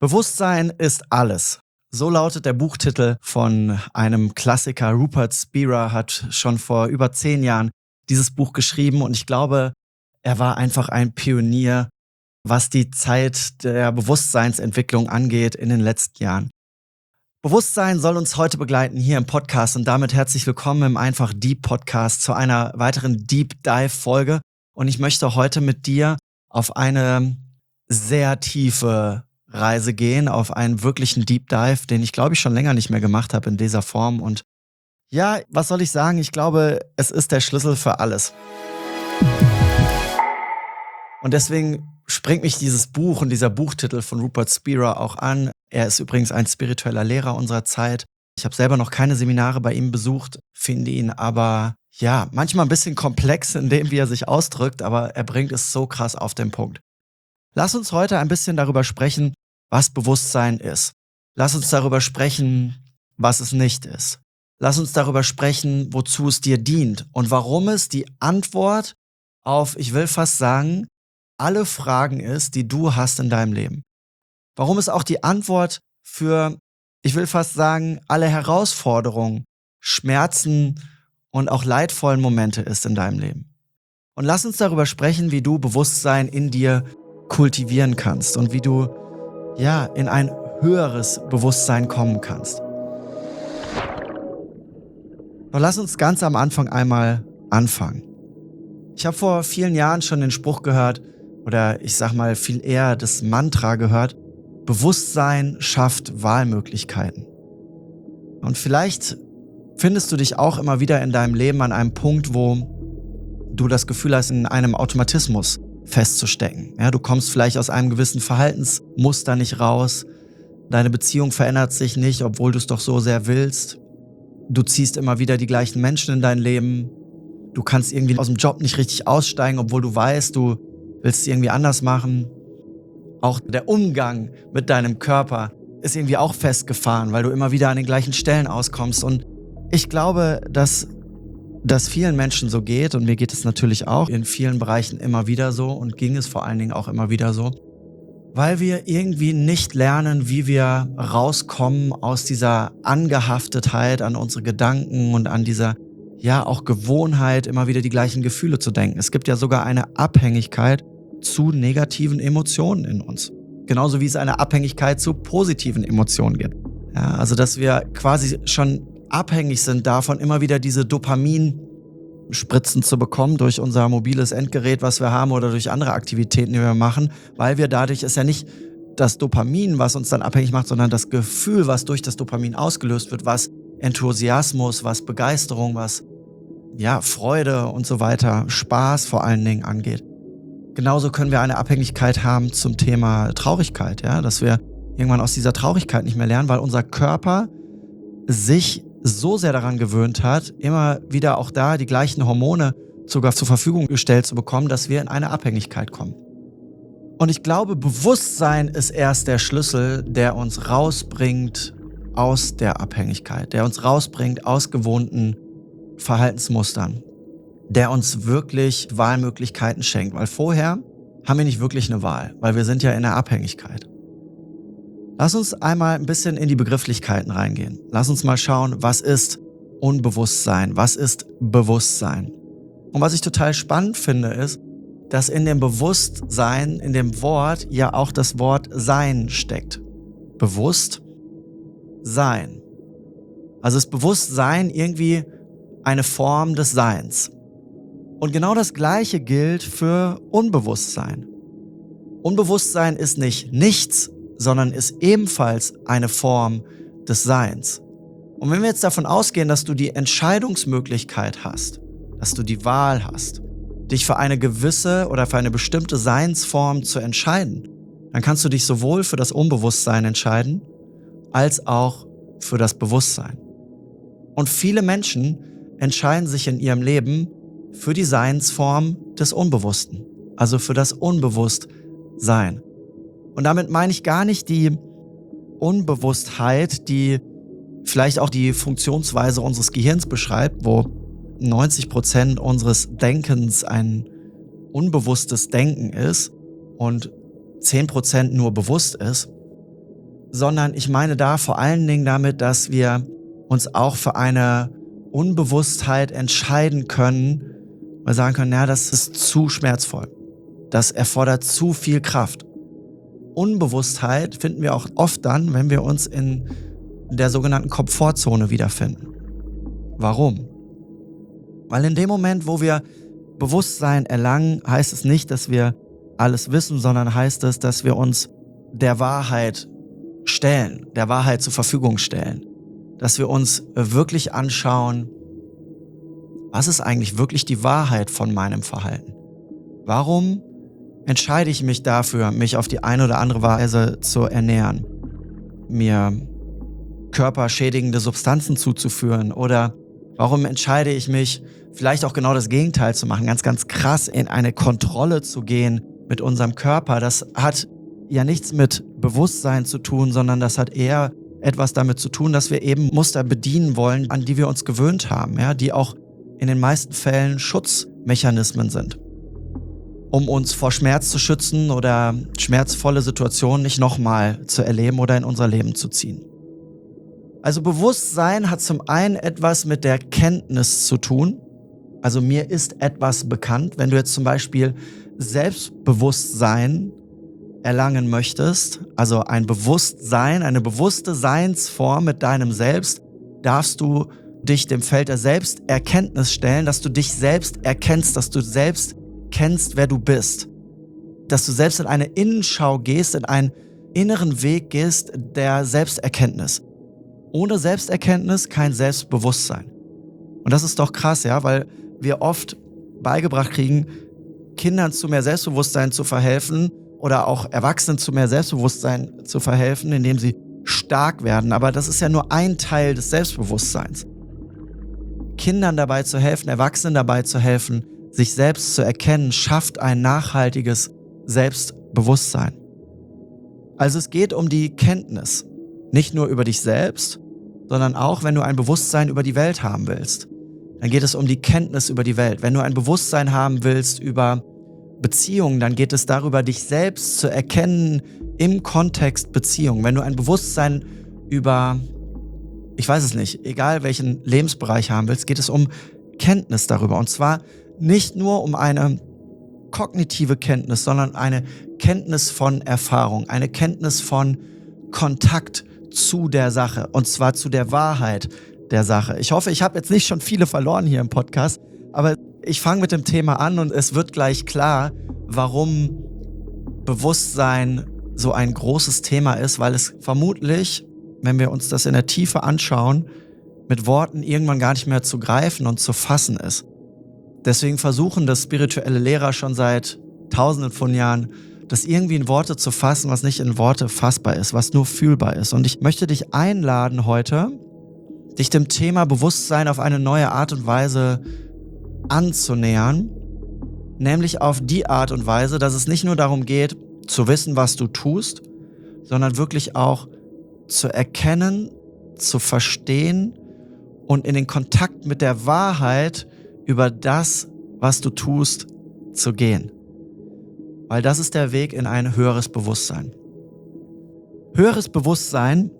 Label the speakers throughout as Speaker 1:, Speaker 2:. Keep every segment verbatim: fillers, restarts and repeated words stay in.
Speaker 1: Bewusstsein ist alles. So lautet der Buchtitel von einem Klassiker. Rupert Spira hat schon vor über zehn Jahren dieses Buch geschrieben und ich glaube, er war einfach ein Pionier, was die Zeit der Bewusstseinsentwicklung angeht in den letzten Jahren. Bewusstsein soll uns heute begleiten hier im Podcast und damit herzlich willkommen im Einfach Deep Podcast zu einer weiteren Deep Dive Folge. Und ich möchte heute mit dir auf eine sehr tiefe Reise gehen, auf einen wirklichen Deep Dive, den ich glaube ich schon länger nicht mehr gemacht habe in dieser Form. Und ja, was soll ich sagen? Ich glaube, es ist der Schlüssel für alles. Und deswegen springt mich dieses Buch und dieser Buchtitel von Rupert Spira auch an. Er ist übrigens ein spiritueller Lehrer unserer Zeit. Ich habe selber noch keine Seminare bei ihm besucht, finde ihn aber ja manchmal ein bisschen komplex in dem, wie er sich ausdrückt, aber er bringt es so krass auf den Punkt. Lass uns heute ein bisschen darüber sprechen, was Bewusstsein ist. Lass uns darüber sprechen, was es nicht ist. Lass uns darüber sprechen, wozu es dir dient und warum es die Antwort auf, ich will fast sagen, alle Fragen ist, die du hast in deinem Leben. Warum es auch die Antwort für, ich will fast sagen, alle Herausforderungen, Schmerzen und auch leidvollen Momente ist in deinem Leben. Und lass uns darüber sprechen, wie du Bewusstsein in dir kultivieren kannst und wie du ja in ein höheres Bewusstsein kommen kannst. Doch lass uns ganz am Anfang einmal anfangen. Ich habe vor vielen Jahren schon den Spruch gehört, oder ich sag mal viel eher das Mantra gehört, Bewusstsein schafft Wahlmöglichkeiten. Und vielleicht findest du dich auch immer wieder in deinem Leben an einem Punkt, wo du das Gefühl hast, in einem Automatismus festzustecken. Ja, du kommst vielleicht aus einem gewissen Verhaltensmuster nicht raus, deine Beziehung verändert sich nicht, obwohl du es doch so sehr willst. Du ziehst immer wieder die gleichen Menschen in dein Leben. Du kannst irgendwie aus dem Job nicht richtig aussteigen, obwohl du weißt, du willst es irgendwie anders machen. Auch der Umgang mit deinem Körper ist irgendwie auch festgefahren, weil du immer wieder an den gleichen Stellen auskommst. Und ich glaube, dass das vielen Menschen so geht und mir geht es natürlich auch in vielen Bereichen immer wieder so und ging es vor allen Dingen auch immer wieder so, weil wir irgendwie nicht lernen, wie wir rauskommen aus dieser Angehaftetheit an unsere Gedanken und an dieser ja auch Gewohnheit, immer wieder die gleichen Gefühle zu denken. Es gibt ja sogar eine Abhängigkeit zu negativen Emotionen in uns. Genauso wie es eine Abhängigkeit zu positiven Emotionen gibt. Ja, also dass wir quasi schon abhängig sind davon, immer wieder diese Dopaminspritzen zu bekommen durch unser mobiles Endgerät, was wir haben oder durch andere Aktivitäten, die wir machen, weil wir dadurch, ist ja nicht das Dopamin, was uns dann abhängig macht, sondern das Gefühl, was durch das Dopamin ausgelöst wird, was Enthusiasmus, was Begeisterung, was ja Freude und so weiter, Spaß vor allen Dingen angeht. Genauso können wir eine Abhängigkeit haben zum Thema Traurigkeit, ja, dass wir irgendwann aus dieser Traurigkeit nicht mehr lernen, weil unser Körper sich so sehr daran gewöhnt hat, immer wieder auch da die gleichen Hormone sogar zur Verfügung gestellt zu bekommen, dass wir in eine Abhängigkeit kommen. Und ich glaube, Bewusstsein ist erst der Schlüssel, der uns rausbringt aus der Abhängigkeit, der uns rausbringt aus gewohnten Verhaltensmustern, der uns wirklich Wahlmöglichkeiten schenkt, weil vorher haben wir nicht wirklich eine Wahl, weil wir sind ja in der Abhängigkeit. Lass uns einmal ein bisschen in die Begrifflichkeiten reingehen. Lass uns mal schauen, was ist Unbewusstsein, was ist Bewusstsein. Und was ich total spannend finde, ist, dass in dem Bewusstsein, in dem Wort ja auch das Wort Sein steckt. Bewusst sein. Also ist Bewusstsein irgendwie eine Form des Seins. Und genau das Gleiche gilt für Unbewusstsein. Unbewusstsein ist nicht nichts, sondern ist ebenfalls eine Form des Seins. Und wenn wir jetzt davon ausgehen, dass du die Entscheidungsmöglichkeit hast, dass du die Wahl hast, dich für eine gewisse oder für eine bestimmte Seinsform zu entscheiden, dann kannst du dich sowohl für das Unbewusstsein entscheiden, als auch für das Bewusstsein. Und viele Menschen entscheiden sich in ihrem Leben für die Seinsform des Unbewussten, also für das Unbewusstsein. Und damit meine ich gar nicht die Unbewusstheit, die vielleicht auch die Funktionsweise unseres Gehirns beschreibt, wo neunzig Prozent unseres Denkens ein unbewusstes Denken ist und zehn Prozent nur bewusst ist, sondern ich meine da vor allen Dingen damit, dass wir uns auch für eine Unbewusstheit entscheiden können, weil wir sagen können, ja, das ist zu schmerzvoll. Das erfordert zu viel Kraft. Unbewusstheit finden wir auch oft dann, wenn wir uns in der sogenannten Komfortzone wiederfinden. Warum? Weil in dem Moment, wo wir Bewusstsein erlangen, heißt es nicht, dass wir alles wissen, sondern heißt es, dass wir uns der Wahrheit stellen, der Wahrheit zur Verfügung stellen. Dass wir uns wirklich anschauen, was ist eigentlich wirklich die Wahrheit von meinem Verhalten? Warum entscheide ich mich dafür, mich auf die eine oder andere Weise zu ernähren, mir körperschädigende Substanzen zuzuführen, oder warum entscheide ich mich, vielleicht auch genau das Gegenteil zu machen, ganz, ganz krass in eine Kontrolle zu gehen mit unserem Körper? Das hat ja nichts mit Bewusstsein zu tun, sondern das hat eher etwas damit zu tun, dass wir eben Muster bedienen wollen, an die wir uns gewöhnt haben, ja, die auch in den meisten Fällen Schutzmechanismen sind, um uns vor Schmerz zu schützen oder schmerzvolle Situationen nicht nochmal zu erleben oder in unser Leben zu ziehen. Also Bewusstsein hat zum einen etwas mit der Kenntnis zu tun. Also mir ist etwas bekannt. Wenn du jetzt zum Beispiel Selbstbewusstsein erlangen möchtest, also ein Bewusstsein, eine bewusste Seinsform mit deinem Selbst, darfst du dich dem Feld der Selbsterkenntnis stellen, dass du dich selbst erkennst, dass du selbst kennst, wer du bist. Dass du selbst in eine Innenschau gehst, in einen inneren Weg gehst der Selbsterkenntnis. Ohne Selbsterkenntnis kein Selbstbewusstsein. Und das ist doch krass, ja, weil wir oft beigebracht kriegen, Kindern zu mehr Selbstbewusstsein zu verhelfen oder auch Erwachsenen zu mehr Selbstbewusstsein zu verhelfen, indem sie stark werden. Aber das ist ja nur ein Teil des Selbstbewusstseins. Kindern dabei zu helfen, Erwachsenen dabei zu helfen, sich selbst zu erkennen, schafft ein nachhaltiges Selbstbewusstsein. Also es geht um die Kenntnis. Nicht nur über dich selbst, sondern auch, wenn du ein Bewusstsein über die Welt haben willst. Dann geht es um die Kenntnis über die Welt. Wenn du ein Bewusstsein haben willst über Beziehungen, dann geht es darüber, dich selbst zu erkennen im Kontext Beziehung. Wenn du ein Bewusstsein über, ich weiß es nicht, egal welchen Lebensbereich haben willst, geht es um Kenntnis darüber. Und zwar nicht nur um eine kognitive Kenntnis, sondern eine Kenntnis von Erfahrung, eine Kenntnis von Kontakt zu der Sache, und zwar zu der Wahrheit der Sache. Ich hoffe, ich habe jetzt nicht schon viele verloren hier im Podcast, aber ich fange mit dem Thema an und es wird gleich klar, warum Bewusstsein so ein großes Thema ist, weil es vermutlich, wenn wir uns das in der Tiefe anschauen, mit Worten irgendwann gar nicht mehr zu greifen und zu fassen ist. Deswegen versuchen das spirituelle Lehrer schon seit Tausenden von Jahren, das irgendwie in Worte zu fassen, was nicht in Worte fassbar ist, was nur fühlbar ist. Und ich möchte dich einladen heute, dich dem Thema Bewusstsein auf eine neue Art und Weise anzunähern, nämlich auf die Art und Weise, dass es nicht nur darum geht, zu wissen, was du tust, sondern wirklich auch zu erkennen, zu verstehen und in den Kontakt mit der Wahrheit über das, was du tust, zu gehen. Weil das ist der Weg in ein höheres Bewusstsein. Höheres Bewusstsein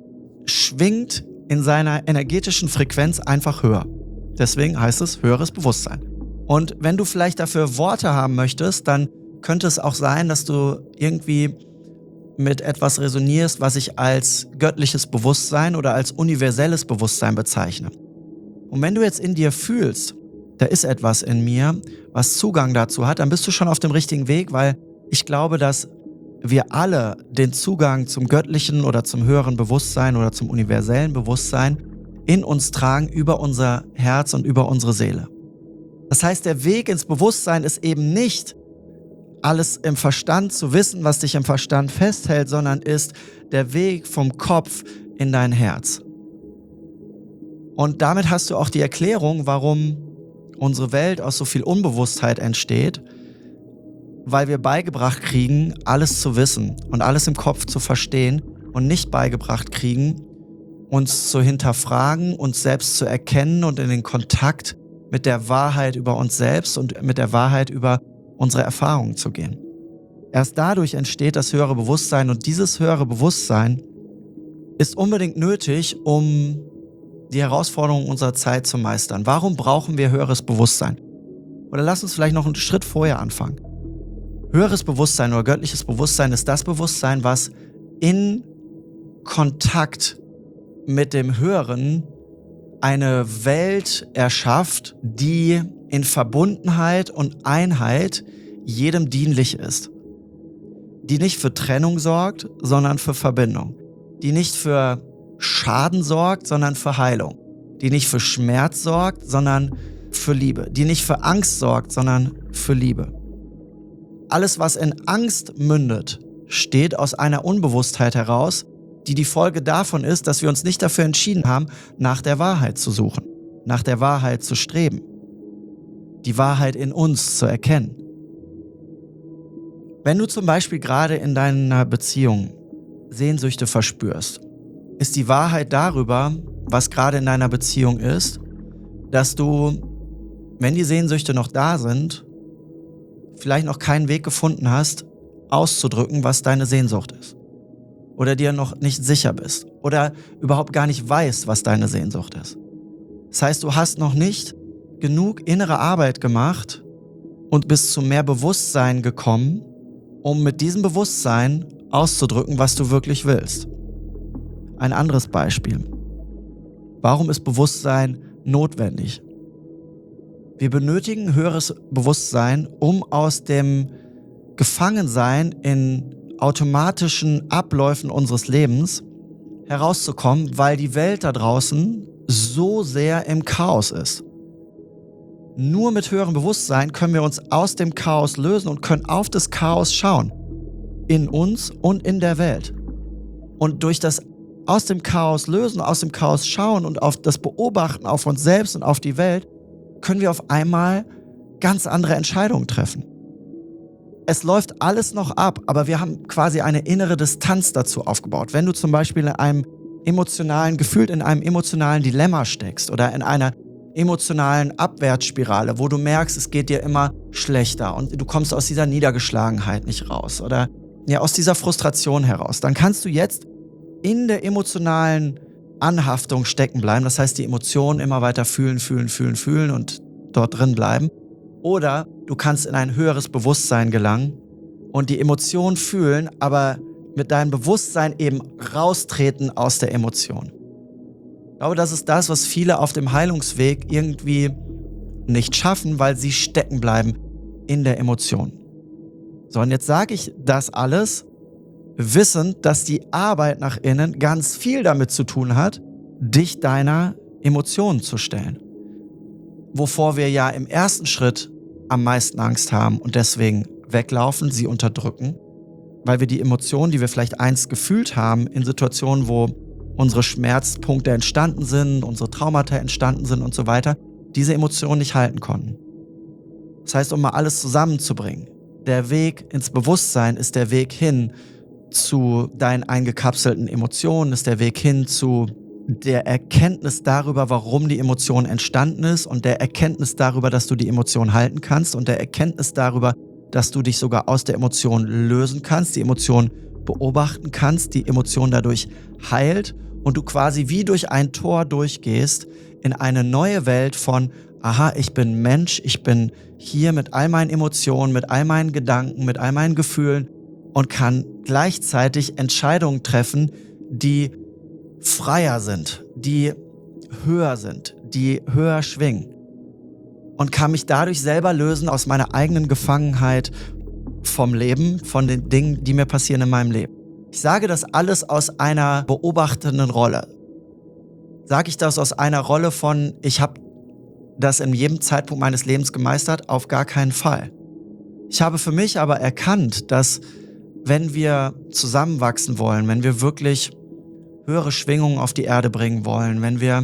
Speaker 1: schwingt in seiner energetischen Frequenz einfach höher. Deswegen heißt es höheres Bewusstsein. Und wenn du vielleicht dafür Worte haben möchtest, dann könnte es auch sein, dass du irgendwie mit etwas resonierst, was ich als göttliches Bewusstsein oder als universelles Bewusstsein bezeichne. Und wenn du jetzt in dir fühlst, da ist etwas in mir, was Zugang dazu hat, dann bist du schon auf dem richtigen Weg, weil ich glaube, dass wir alle den Zugang zum göttlichen oder zum höheren Bewusstsein oder zum universellen Bewusstsein in uns tragen über unser Herz und über unsere Seele. Das heißt, der Weg ins Bewusstsein ist eben nicht, alles im Verstand zu wissen, was dich im Verstand festhält, sondern ist der Weg vom Kopf in dein Herz. Und damit hast du auch die Erklärung, warum unsere Welt aus so viel Unbewusstheit entsteht, weil wir beigebracht kriegen, alles zu wissen und alles im Kopf zu verstehen und nicht beigebracht kriegen, uns zu hinterfragen, uns selbst zu erkennen und in den Kontakt mit der Wahrheit über uns selbst und mit der Wahrheit über unsere Erfahrungen zu gehen. Erst dadurch entsteht das höhere Bewusstsein und dieses höhere Bewusstsein ist unbedingt nötig, um die Herausforderungen unserer Zeit zu meistern. Warum brauchen wir höheres Bewusstsein? Oder lass uns vielleicht noch einen Schritt vorher anfangen. Höheres Bewusstsein oder göttliches Bewusstsein ist das Bewusstsein, was in Kontakt mit dem Höheren eine Welt erschafft, die in Verbundenheit und Einheit jedem dienlich ist. Die nicht für Trennung sorgt, sondern für Verbindung. Die nicht für Schaden sorgt, sondern für Heilung. Die nicht für Schmerz sorgt, sondern für Liebe. Die nicht für Angst sorgt, sondern für Liebe. Alles, was in Angst mündet, steht aus einer Unbewusstheit heraus, die die Folge davon ist, dass wir uns nicht dafür entschieden haben, nach der Wahrheit zu suchen, nach der Wahrheit zu streben, die Wahrheit in uns zu erkennen. Wenn du zum Beispiel gerade in deiner Beziehung Sehnsüchte verspürst, ist die Wahrheit darüber, was gerade in deiner Beziehung ist, dass du, wenn die Sehnsüchte noch da sind, vielleicht noch keinen Weg gefunden hast, auszudrücken, was deine Sehnsucht ist. Oder dir noch nicht sicher bist. Oder überhaupt gar nicht weißt, was deine Sehnsucht ist. Das heißt, du hast noch nicht genug innere Arbeit gemacht und bist zu mehr Bewusstsein gekommen, um mit diesem Bewusstsein auszudrücken, was du wirklich willst. Ein anderes Beispiel. Warum ist Bewusstsein notwendig? Wir benötigen höheres Bewusstsein, um aus dem Gefangensein in automatischen Abläufen unseres Lebens herauszukommen, weil die Welt da draußen so sehr im Chaos ist. Nur mit höherem Bewusstsein können wir uns aus dem Chaos lösen und können auf das Chaos schauen. In uns und in der Welt. Und durch das aus dem Chaos lösen, aus dem Chaos schauen und auf das Beobachten auf uns selbst und auf die Welt, können wir auf einmal ganz andere Entscheidungen treffen. Es läuft alles noch ab, aber wir haben quasi eine innere Distanz dazu aufgebaut. Wenn du zum Beispiel in einem emotionalen, gefühlt in einem emotionalen Dilemma steckst oder in einer emotionalen Abwärtsspirale, wo du merkst, es geht dir immer schlechter und du kommst aus dieser Niedergeschlagenheit nicht raus oder ja, aus dieser Frustration heraus, dann kannst du jetzt in der emotionalen Anhaftung stecken bleiben. Das heißt, die Emotionen immer weiter fühlen, fühlen, fühlen, fühlen und dort drin bleiben. Oder du kannst in ein höheres Bewusstsein gelangen und die Emotion fühlen, aber mit deinem Bewusstsein eben raustreten aus der Emotion. Ich glaube, das ist das, was viele auf dem Heilungsweg irgendwie nicht schaffen, weil sie stecken bleiben in der Emotion. So, und jetzt sage ich das alles, wissend, dass die Arbeit nach innen ganz viel damit zu tun hat, dich deiner Emotionen zu stellen. Wovor wir ja im ersten Schritt am meisten Angst haben und deswegen weglaufen, sie unterdrücken, weil wir die Emotionen, die wir vielleicht einst gefühlt haben, in Situationen, wo unsere Schmerzpunkte entstanden sind, unsere Traumata entstanden sind und so weiter, diese Emotionen nicht halten konnten. Das heißt, um mal alles zusammenzubringen, der Weg ins Bewusstsein ist der Weg hin zu deinen eingekapselten Emotionen, ist der Weg hin zu der Erkenntnis darüber, warum die Emotion entstanden ist und der Erkenntnis darüber, dass du die Emotion halten kannst und der Erkenntnis darüber, dass du dich sogar aus der Emotion lösen kannst, die Emotion beobachten kannst, die Emotion dadurch heilt und du quasi wie durch ein Tor durchgehst in eine neue Welt von, aha, ich bin Mensch, ich bin hier mit all meinen Emotionen, mit all meinen Gedanken, mit all meinen Gefühlen und kann gleichzeitig Entscheidungen treffen, die freier sind, die höher sind, die höher schwingen und kann mich dadurch selber lösen aus meiner eigenen Gefangenheit vom Leben, von den Dingen, die mir passieren in meinem Leben. Ich sage das alles aus einer beobachtenden Rolle. Sage ich das aus einer Rolle von, ich habe das in jedem Zeitpunkt meines Lebens gemeistert? Auf gar keinen Fall. Ich habe für mich aber erkannt, dass wenn wir zusammenwachsen wollen, wenn wir wirklich höhere Schwingungen auf die Erde bringen wollen, wenn wir,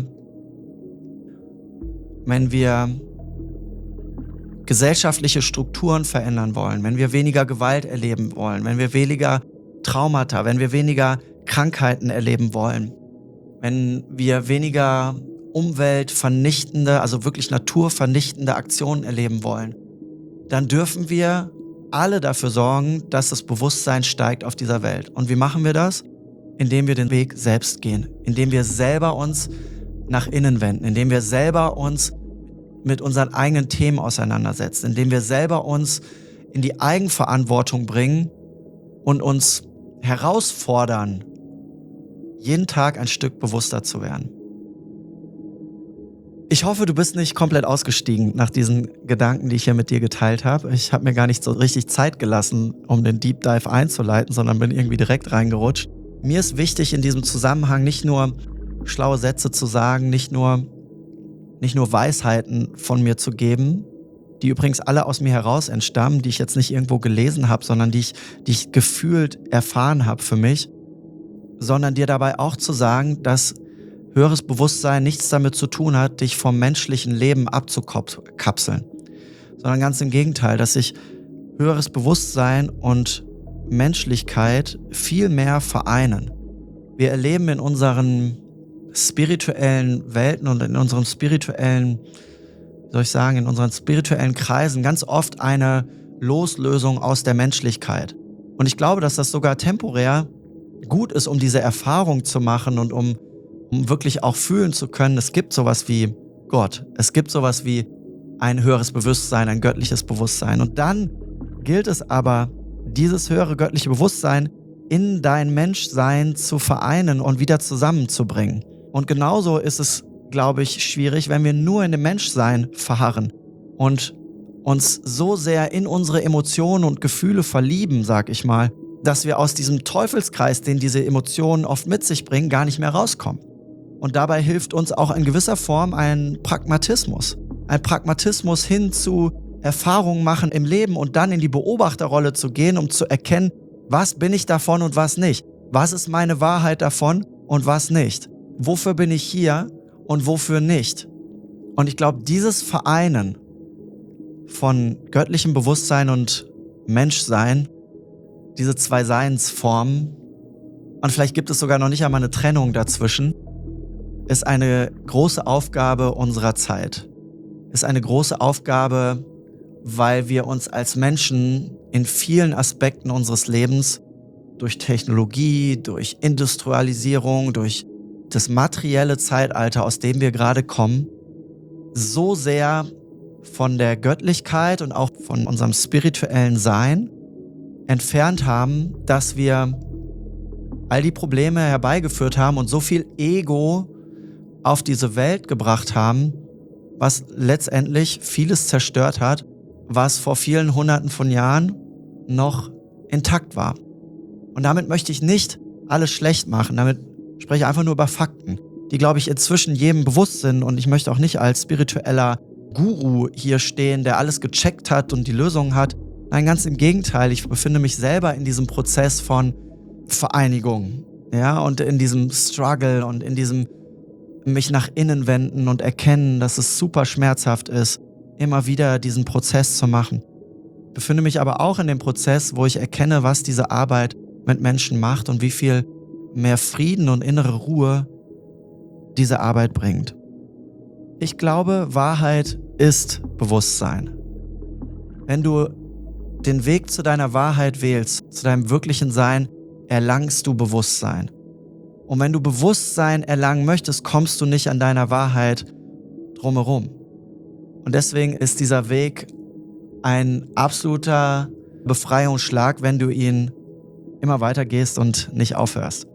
Speaker 1: wenn wir gesellschaftliche Strukturen verändern wollen, wenn wir weniger Gewalt erleben wollen, wenn wir weniger Traumata, wenn wir weniger Krankheiten erleben wollen, wenn wir weniger umweltvernichtende, also wirklich naturvernichtende Aktionen erleben wollen, dann dürfen wir alle dafür sorgen, dass das Bewusstsein steigt auf dieser Welt. Und wie machen wir das? indem wir den Weg selbst gehen, indem wir selber uns nach innen wenden, indem wir selber uns mit unseren eigenen Themen auseinandersetzen, indem wir selber uns in die Eigenverantwortung bringen und uns herausfordern, jeden Tag ein Stück bewusster zu werden. Ich hoffe, du bist nicht komplett ausgestiegen nach diesen Gedanken, die ich hier mit dir geteilt habe. Ich habe mir gar nicht so richtig Zeit gelassen, um den Deep Dive einzuleiten, sondern bin irgendwie direkt reingerutscht. Mir ist wichtig, in diesem Zusammenhang nicht nur schlaue Sätze zu sagen, nicht nur, nicht nur Weisheiten von mir zu geben, die übrigens alle aus mir heraus entstammen, die ich jetzt nicht irgendwo gelesen habe, sondern die ich, die ich gefühlt erfahren habe für mich, sondern dir dabei auch zu sagen, dass höheres Bewusstsein nichts damit zu tun hat, dich vom menschlichen Leben abzukapseln, sondern ganz im Gegenteil, dass sich höheres Bewusstsein und Menschlichkeit viel mehr vereinen. Wir erleben in unseren spirituellen Welten und in unseren spirituellen, wie soll ich sagen, in unseren spirituellen Kreisen ganz oft eine Loslösung aus der Menschlichkeit. Und ich glaube, dass das sogar temporär gut ist, um diese Erfahrung zu machen und um um wirklich auch fühlen zu können, es gibt sowas wie Gott, es gibt sowas wie ein höheres Bewusstsein, ein göttliches Bewusstsein. Und dann gilt es aber, dieses höhere göttliche Bewusstsein in dein Menschsein zu vereinen und wieder zusammenzubringen. Und genauso ist es, glaube ich, schwierig, wenn wir nur in dem Menschsein verharren und uns so sehr in unsere Emotionen und Gefühle verlieben, sag ich mal, dass wir aus diesem Teufelskreis, den diese Emotionen oft mit sich bringen, gar nicht mehr rauskommen. Und dabei hilft uns auch in gewisser Form ein Pragmatismus. Ein Pragmatismus hin zu Erfahrungen machen im Leben und dann in die Beobachterrolle zu gehen, um zu erkennen, was bin ich davon und was nicht. Was ist meine Wahrheit davon und was nicht. Wofür bin ich hier und wofür nicht. Und ich glaube, dieses Vereinen von göttlichem Bewusstsein und Menschsein, diese zwei Seinsformen, und vielleicht gibt es sogar noch nicht einmal eine Trennung dazwischen, ist eine große Aufgabe unserer Zeit. Ist eine große Aufgabe, weil wir uns als Menschen in vielen Aspekten unseres Lebens durch Technologie, durch Industrialisierung, durch das materielle Zeitalter, aus dem wir gerade kommen, so sehr von der Göttlichkeit und auch von unserem spirituellen Sein entfernt haben, dass wir all die Probleme herbeigeführt haben und so viel Ego auf diese Welt gebracht haben, was letztendlich vieles zerstört hat, was vor vielen Hunderten von Jahren noch intakt war. Und damit möchte ich nicht alles schlecht machen, damit spreche ich einfach nur über Fakten, die, glaube ich, inzwischen jedem bewusst sind, und ich möchte auch nicht als spiritueller Guru hier stehen, der alles gecheckt hat und die Lösung hat. Nein, ganz im Gegenteil, ich befinde mich selber in diesem Prozess von Vereinigung, ja, und in diesem Struggle und in diesem mich nach innen wenden und erkennen, dass es super schmerzhaft ist, immer wieder diesen Prozess zu machen. Ich befinde mich aber auch in dem Prozess, wo ich erkenne, was diese Arbeit mit Menschen macht und wie viel mehr Frieden und innere Ruhe diese Arbeit bringt. Ich glaube, Wahrheit ist Bewusstsein. Wenn du den Weg zu deiner Wahrheit wählst, zu deinem wirklichen Sein, erlangst du Bewusstsein. Und wenn du Bewusstsein erlangen möchtest, kommst du nicht an deiner Wahrheit drumherum. Und deswegen ist dieser Weg ein absoluter Befreiungsschlag, wenn du ihn immer weiter gehst und nicht aufhörst.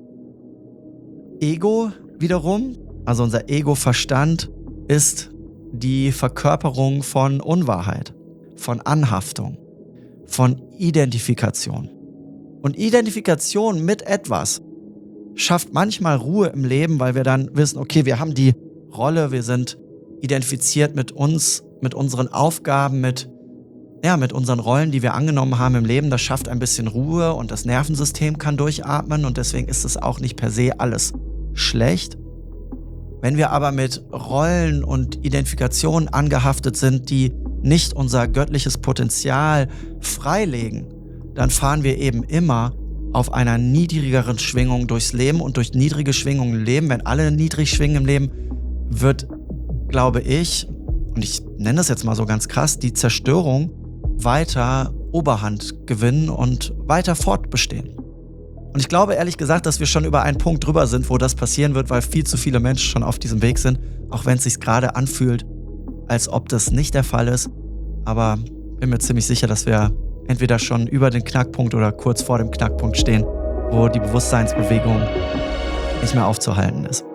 Speaker 1: Ego wiederum, also unser Ego-Verstand, ist die Verkörperung von Unwahrheit, von Anhaftung, von Identifikation. Und Identifikation mit etwas schafft manchmal Ruhe im Leben, weil wir dann wissen, okay, wir haben die Rolle, wir sind identifiziert mit uns, mit unseren Aufgaben, mit, ja, mit unseren Rollen, die wir angenommen haben im Leben. Das schafft ein bisschen Ruhe und das Nervensystem kann durchatmen, und deswegen ist es auch nicht per se alles schlecht. Wenn wir aber mit Rollen und Identifikationen angehaftet sind, die nicht unser göttliches Potenzial freilegen, dann fahren wir eben immer auf einer niedrigeren Schwingung durchs Leben, und durch niedrige Schwingungen im Leben, wenn alle niedrig schwingen im Leben, wird, glaube ich, und ich nenne das jetzt mal so ganz krass, die Zerstörung weiter Oberhand gewinnen und weiter fortbestehen. Und ich glaube ehrlich gesagt, dass wir schon über einen Punkt drüber sind, wo das passieren wird, weil viel zu viele Menschen schon auf diesem Weg sind, auch wenn es sich gerade anfühlt, als ob das nicht der Fall ist. Aber bin mir ziemlich sicher, dass wir entweder schon über den Knackpunkt oder kurz vor dem Knackpunkt stehen, wo die Bewusstseinsbewegung nicht mehr aufzuhalten ist.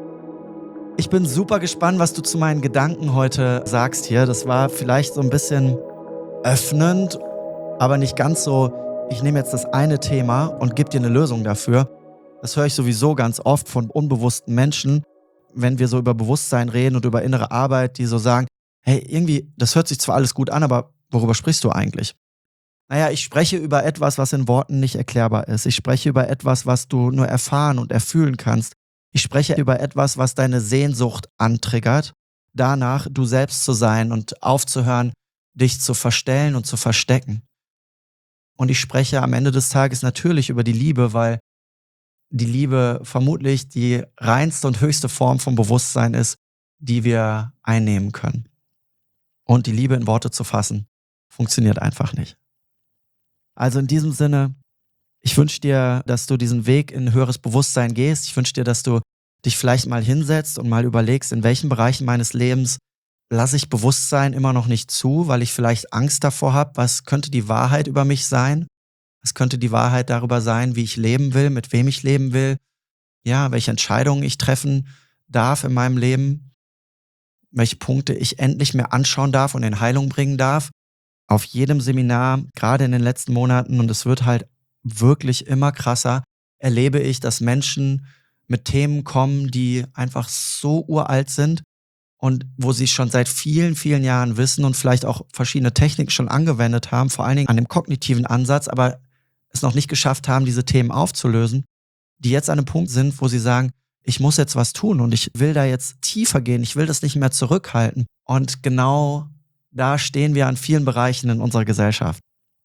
Speaker 1: Ich bin super gespannt, was du zu meinen Gedanken heute sagst hier. Das war vielleicht so ein bisschen öffnend, aber nicht ganz so, ich nehme jetzt das eine Thema und gebe dir eine Lösung dafür. Das höre ich sowieso ganz oft von unbewussten Menschen, wenn wir so über Bewusstsein reden und über innere Arbeit, die so sagen, hey, irgendwie, das hört sich zwar alles gut an, aber worüber sprichst du eigentlich? Naja, ich spreche über etwas, was in Worten nicht erklärbar ist. Ich spreche über etwas, was du nur erfahren und erfühlen kannst. Ich spreche über etwas, was deine Sehnsucht antriggert, danach du selbst zu sein und aufzuhören, dich zu verstellen und zu verstecken. Und ich spreche am Ende des Tages natürlich über die Liebe, weil die Liebe vermutlich die reinste und höchste Form von Bewusstsein ist, die wir einnehmen können. Und die Liebe in Worte zu fassen, funktioniert einfach nicht. Also in diesem Sinne, ich wünsche dir, dass du diesen Weg in höheres Bewusstsein gehst. Ich wünsche dir, dass du dich vielleicht mal hinsetzt und mal überlegst, in welchen Bereichen meines Lebens lasse ich Bewusstsein immer noch nicht zu, weil ich vielleicht Angst davor habe, was könnte die Wahrheit über mich sein? Was könnte die Wahrheit darüber sein, wie ich leben will, mit wem ich leben will? Ja, welche Entscheidungen ich treffen darf in meinem Leben? Welche Punkte ich endlich mir anschauen darf und in Heilung bringen darf? Auf jedem Seminar, gerade in den letzten Monaten, und es wird halt wirklich immer krasser, erlebe ich, dass Menschen mit Themen kommen, die einfach so uralt sind und wo sie schon seit vielen, vielen Jahren wissen und vielleicht auch verschiedene Techniken schon angewendet haben, vor allen Dingen an dem kognitiven Ansatz, aber es noch nicht geschafft haben, diese Themen aufzulösen, die jetzt an einem Punkt sind, wo sie sagen, ich muss jetzt was tun und ich will da jetzt tiefer gehen, ich will das nicht mehr zurückhalten. Und genau da stehen wir an vielen Bereichen in unserer Gesellschaft.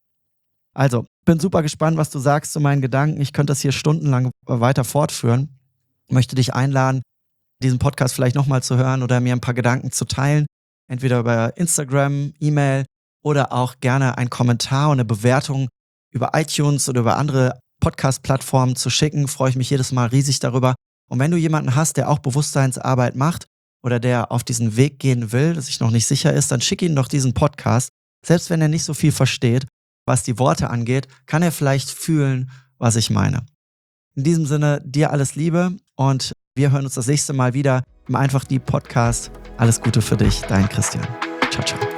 Speaker 1: Also, bin super gespannt, was du sagst zu meinen Gedanken. Ich könnte das hier stundenlang weiter fortführen. Ich möchte dich einladen, diesen Podcast vielleicht nochmal zu hören oder mir ein paar Gedanken zu teilen. Entweder über Instagram, E-Mail oder auch gerne einen Kommentar und eine Bewertung über iTunes oder über andere Podcast-Plattformen zu schicken. Freue ich mich jedes Mal riesig darüber. Und wenn du jemanden hast, der auch Bewusstseinsarbeit macht oder der auf diesen Weg gehen will, der sich noch nicht sicher ist, dann schick ihm doch diesen Podcast. Selbst wenn er nicht so viel versteht, was die Worte angeht, kann er vielleicht fühlen, was ich meine. In diesem Sinne, dir alles Liebe und wir hören uns das nächste Mal wieder im Einfach Deep Podcast. Alles Gute für dich, dein Christian. Ciao, ciao.